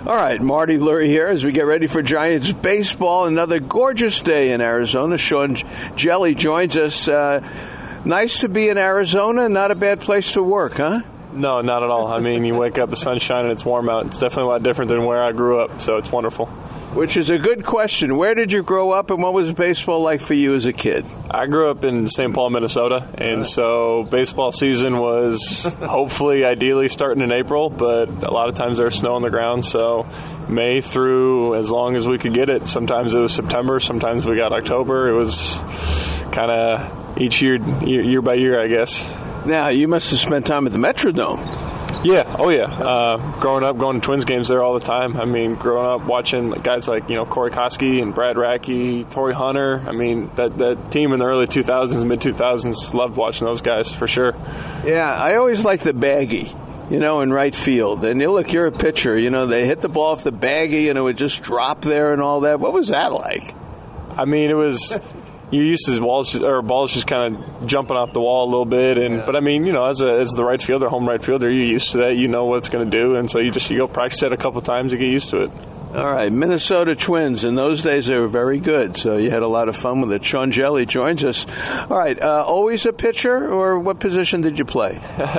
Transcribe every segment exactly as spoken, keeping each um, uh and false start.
All right, Marty Lurie here as we get ready for Giants baseball. Another gorgeous day in Arizona. Sean Hjelle joins us. Uh, nice to be in Arizona. Not a bad place to work, huh? No, not at all. I mean, you wake up, the sun's shining, it's warm out. It's definitely a lot different than where I grew up, so it's wonderful. Which is a good question. Where did you grow up, and what was baseball like for you as a kid? I grew up in Saint Paul, Minnesota, and so baseball season was hopefully, ideally, starting in April, but a lot of times there's snow on the ground, so May through as long as we could get it. Sometimes it was September, sometimes we got October. It was kind of each year, year, year by year, I guess. Now, you must have spent time at the Metrodome. Yeah, oh yeah. Uh, growing up, going to Twins games there all the time. I mean, growing up watching guys like, you know, Corey Koskie and Brad Radke, Torrey Hunter. I mean, that, that team in the early two thousands, mid two thousands, loved watching those guys for sure. Yeah, I always liked the baggie, you know, in right field. And you look, you're a pitcher, you know, they hit the ball off the baggie and it would just drop there and all that. What was that like? I mean, it was... You're used to balls just, or balls just kind of jumping off the wall a little bit, and yeah. But I mean, you know, as a, as the right fielder, home right fielder, you're used to that. You know what it's going to do, and so you just you go practice it a couple of times, you get used to it. All right, Minnesota Twins. In those days, they were very good, so you had a lot of fun with it. Sean Hjelle joins us. All right, uh, always a pitcher, or what position did you play?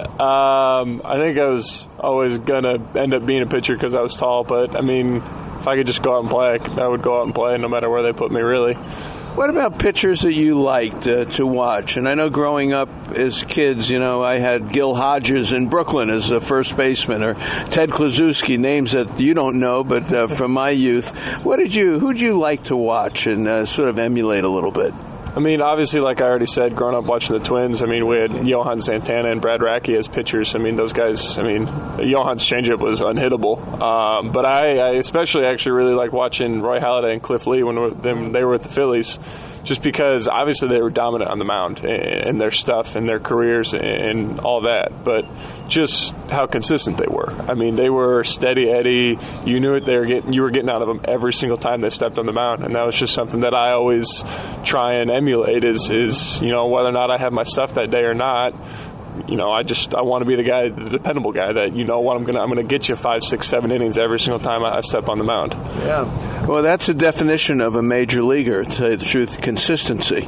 um, I think I was always going to end up being a pitcher because I was tall, but I mean, if I could just go out and play, I would go out and play no matter where they put me, really. What about pitchers that you liked uh, to watch? And I know growing up as kids, you know, I had Gil Hodges in Brooklyn as a first baseman, or Ted Kluszewski, names that you don't know, but uh, from my youth. What did you, who'd you like to watch and uh, sort of emulate a little bit? I mean, obviously, like I already said, growing up watching the Twins, I mean, we had Johan Santana and Brad Radke as pitchers. I mean, those guys, I mean, Johan's changeup was unhittable. Um, but I, I especially actually really like watching Roy Halladay and Cliff Lee when, when they were with the Phillies, just because obviously they were dominant on the mound and their stuff and their careers and all that. But just how consistent they were. I mean, they were steady Eddie. You knew it. They were getting. You were getting out of them every single time they stepped on the mound, and that was just something that I always try and emulate. Is is you know whether or not I have my stuff that day or not. You know, I just I want to be the guy, the dependable guy that you know what I'm gonna I'm gonna get you five, six, seven innings every single time I step on the mound. Yeah. Well, that's the definition of a major leaguer. To tell you the truth, consistency.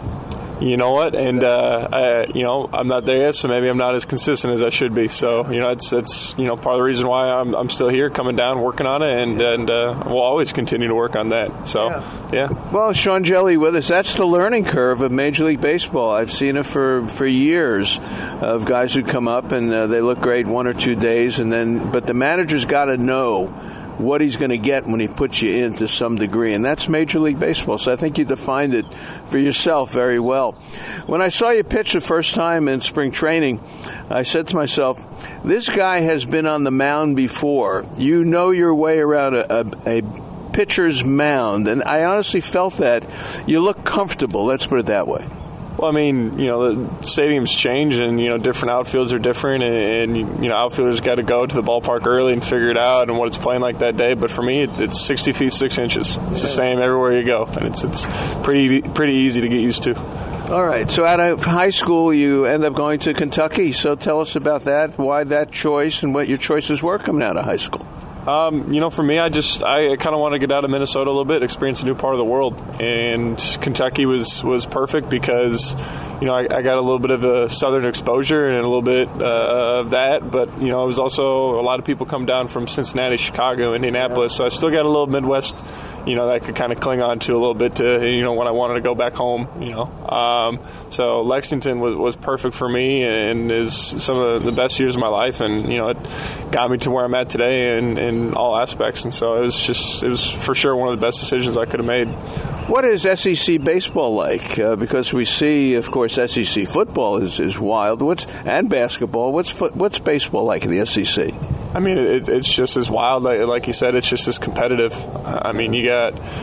You know what? And, uh, I, you know, I'm not there yet, so maybe I'm not as consistent as I should be. So, you know, it's, it's you know, part of the reason why I'm I'm still here, coming down, working on it, and, and uh, we'll always continue to work on that. So, yeah. yeah. Well, Sean Hjelle with us. That's the learning curve of Major League Baseball. I've seen it for, for years of guys who come up, and uh, they look great one or two days, and then, but the manager's got to know what he's going to get when he puts you in to some degree. And that's Major League Baseball. So I think you defined it for yourself very well. When I saw you pitch the first time in spring training, I said to myself, this guy has been on the mound before. You know your way around a, a, a pitcher's mound. And I honestly felt that. You look comfortable. Let's put it that way. Well, I mean, you know, the stadiums change, and, you know, different outfields are different, and, and you know, outfielders got to go to the ballpark early and figure it out and what it's playing like that day. But for me, it's, it's sixty feet, six inches. It's the same everywhere you go, and it's it's pretty pretty easy to get used to. All right. So out of high school, you end up going to Kentucky. So tell us about that, why that choice, and what your choices were coming out of high school. Um, you know, for me, I just I kind of want to get out of Minnesota a little bit, experience a new part of the world, and Kentucky was, was perfect because, you know, I, I got a little bit of a southern exposure and a little bit uh, of that, but, you know, it was also a lot of people come down from Cincinnati, Chicago, Indianapolis, so I still got a little Midwest, you know, that I could kind of cling on to a little bit to, you know, when I wanted to go back home, you know. Um, so Lexington was, was perfect for me and is some of the best years of my life, and, you know, it got me to where I'm at today in, in all aspects, and so it was just, it was for sure one of the best decisions I could have made. What is S E C baseball like? Uh, because we see, of course, S E C football is, is wild. What's and basketball. What's foot, what's baseball like in the S E C? I mean, it, it's just as wild. Like, like you said, it's just as competitive. I mean, you got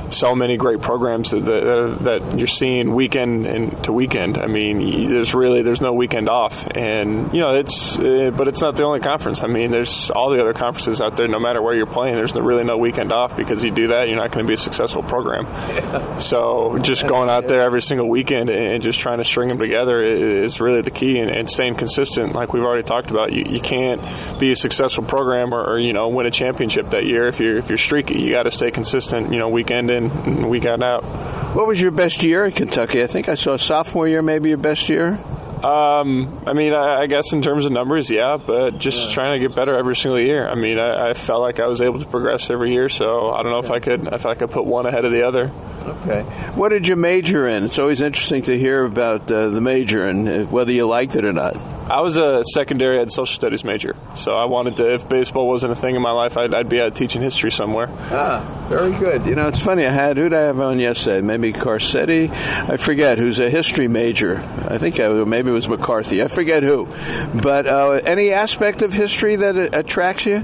so many great programs that, that that you're seeing weekend and to weekend. I mean, there's really there's no weekend off, and you know it's uh, but it's not the only conference. I mean, there's all the other conferences out there. No matter where you're playing, there's no, really no weekend off, because you do that, you're not going to be a successful program. Yeah. So just going out there every single weekend and just trying to string them together is really the key, and, and staying consistent, like we've already talked about. You, you can't be a successful program or, or you know win a championship that year if you're if you're streaky. You got to stay consistent. You know, weekend in and week out out. What was your best year at Kentucky? I think I saw sophomore year maybe your best year. Um, I mean, I, I guess in terms of numbers, yeah, but just yeah. trying to get better every single year. I mean, I, I felt like I was able to progress every year, so I don't know okay. if I could if I could put one ahead of the other. Okay. What did you major in? It's always interesting to hear about uh, the major and whether you liked it or not. I was a secondary ed social studies major, so I wanted to, if baseball wasn't a thing in my life, I'd, I'd be out teaching history somewhere. Ah, very good. You know, it's funny, I had, who'd I have on yesterday? Maybe Carcetti? I forget, who's a history major. I think I, maybe it was McCarthy. I forget who. But uh, any aspect of history that attracts you?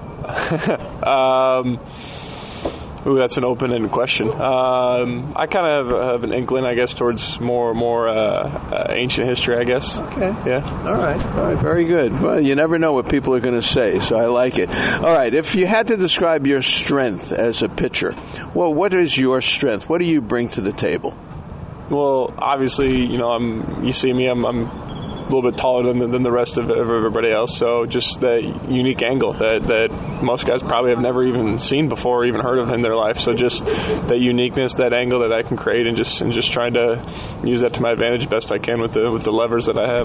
um... Ooh, that's an open-ended question. Um, I kind of have, have an inkling, I guess, towards more more uh, uh, ancient history, I guess. Okay. Yeah. All right. All right. Very good. Well, you never know what people are going to say, so I like it. All right. If you had to describe your strength as a pitcher, well, what is your strength? What do you bring to the table? Well, obviously, you know, I'm. You see me, I'm. I'm a little bit taller than the, than the rest of everybody else, so just that unique angle that, that most guys probably have never even seen before or even heard of in their life. So just that uniqueness, that angle that I can create, and just and just trying to use that to my advantage best I can with the with the levers that I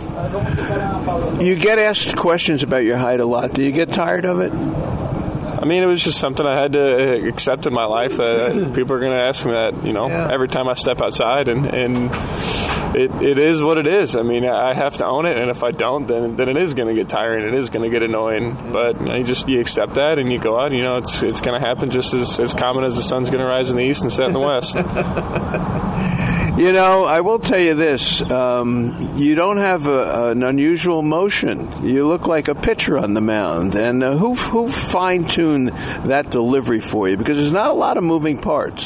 have. You get asked questions about your height a lot. Do you get tired of it? I mean, it was just something I had to accept in my life, that people are going to ask me that, you know, yeah. every time I step outside, and, and it it is what it is. I mean, I have to own it, and if I don't, then then it is going to get tiring, it is going to get annoying. But you just you accept that, and you go out. You know, it's it's going to happen just as, as common as the sun's going to rise in the east and set in the west. You know, I will tell you this. Um, you don't have a, an unusual motion. You look like a pitcher on the mound. And uh, who, who fine-tuned that delivery for you? Because there's not a lot of moving parts.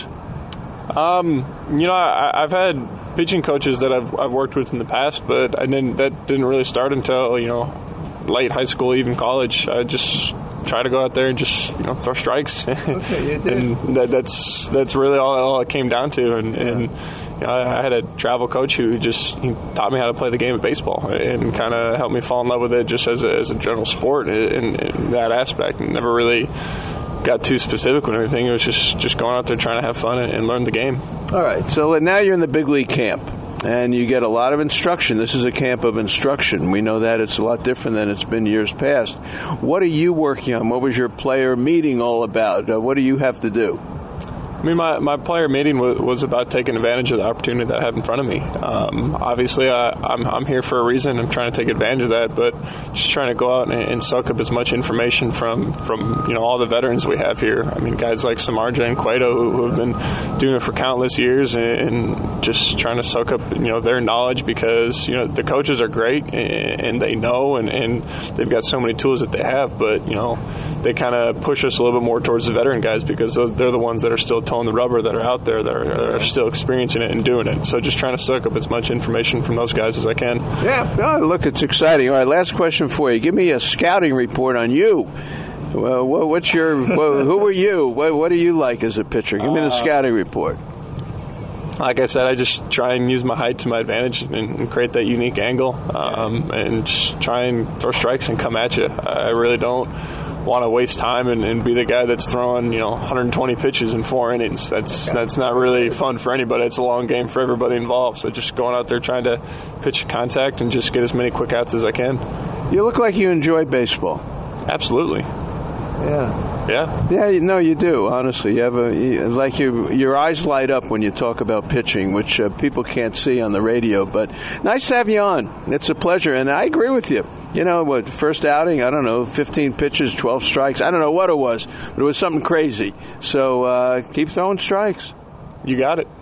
Um, you know, I, I've had pitching coaches that I've, I've worked with in the past, but I didn't, that didn't really start until, you know, late high school, even college. I just try to go out there and just, you know, throw strikes. Okay, you did. And that, that's that's really all, all it came down to. And, yeah. and you know, I had a travel coach who just he taught me how to play the game of baseball and kind of helped me fall in love with it just as a, as a general sport in, in that aspect. And never really got too specific with anything. It was just, just going out there trying to have fun and, and learn the game. All right. So now you're in the big league camp. And you get a lot of instruction. This is a camp of instruction. We know that it's a lot different than it's been years past. What are you working on? What was your player meeting all about? Uh, what do you have to do? I mean, my, my player meeting was, was about taking advantage of the opportunity that I have in front of me. Um, obviously, I, I'm, I'm here for a reason. I'm trying to take advantage of that, but just trying to go out and, and soak up as much information from, from you know all the veterans we have here. I mean, guys like Samardzija and Cueto who, who have been doing it for countless years, and, and just trying to soak up you know their knowledge, because you know the coaches are great and, and they know and, and they've got so many tools that they have, but you know they kind of push us a little bit more towards the veteran guys, because those, they're the ones that are still towing the rubber, that are out there, that are, are still experiencing it and doing it. So just trying to soak up as much information from those guys as I can. Yeah, oh, look, it's exciting. All right, last question for you. Give me a scouting report on you. Well, what's your? Well, who are you? What, what do you like as a pitcher? Give me the scouting report. Like I said, I just try and use my height to my advantage and, and create that unique angle, um, and just try and throw strikes and come at you. I really don't want to waste time and, and be the guy that's throwing, you know, one hundred twenty pitches in four innings. That's that's not really fun for anybody. It's a long game for everybody involved. So just going out there trying to pitch contact and just get as many quick outs as I can. You look like you enjoy baseball. Absolutely. Yeah. Yeah. Yeah. No, you do. Honestly, you have a you, like you, your eyes light up when you talk about pitching, which uh, people can't see on the radio. But nice to have you on. It's a pleasure, and I agree with you. You know, what, first outing, I don't know, fifteen pitches, twelve strikes. I don't know what it was, but it was something crazy. So uh, keep throwing strikes. You got it.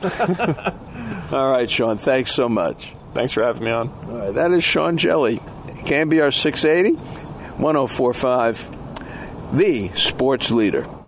All right, Sean, thanks so much. Thanks for having me on. All right, that is Sean Jelly, K N B R six eighty, one oh four point five, the sports leader.